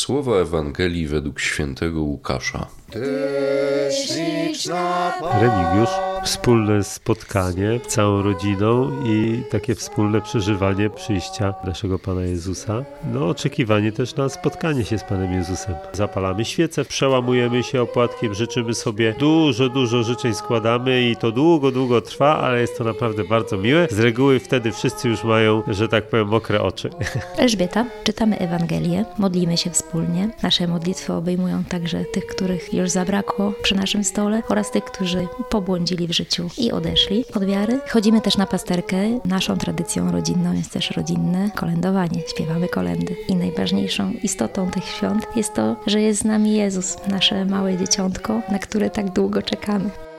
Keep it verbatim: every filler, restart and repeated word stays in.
Słowa Ewangelii według świętego Łukasza. Remigiusz, wspólne spotkanie z całą rodziną i takie wspólne przeżywanie przyjścia naszego Pana Jezusa. No oczekiwanie też na spotkanie się z Panem Jezusem. Zapalamy świece, przełamujemy się opłatkiem, życzymy sobie dużo, dużo życzeń składamy i to długo, długo trwa, ale jest to naprawdę bardzo miłe. Z reguły wtedy wszyscy już mają, że tak powiem, mokre oczy. Elżbieta, czytamy Ewangelię, modlimy się wspólnie. Nasze modlitwy obejmują także tych, których już zabrakło przy naszym stole oraz tych, którzy pobłądzili w życiu i odeszli od wiary. Chodzimy też na pasterkę. Naszą tradycją rodzinną jest też rodzinne kolędowanie. Śpiewamy kolędy. I najważniejszą istotą tych świąt jest to, że jest z nami Jezus, nasze małe dzieciątko, na które tak długo czekamy.